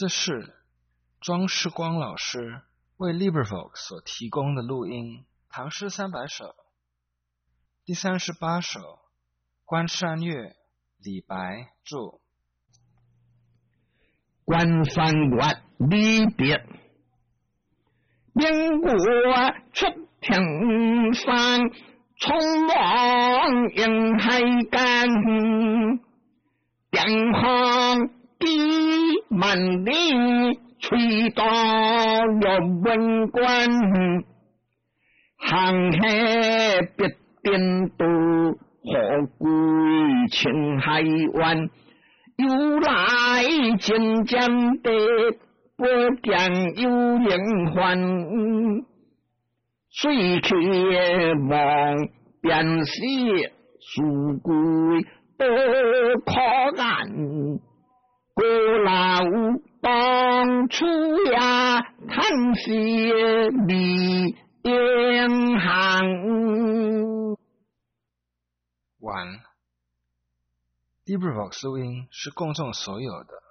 这是庄世光老师为 LibriVox 所提供的录音，唐诗300首，第38首《关山月》，李白著。 关山月离别，明月出天山，匆忙迎海干，电航几万里，吹到玉门关，航海必定到何归青海湾，由来渐渐地不见有人还，水去望便是书归多可怜，过老当初呀叹息离烟行。 完。LibriVox 录音是公众所有的，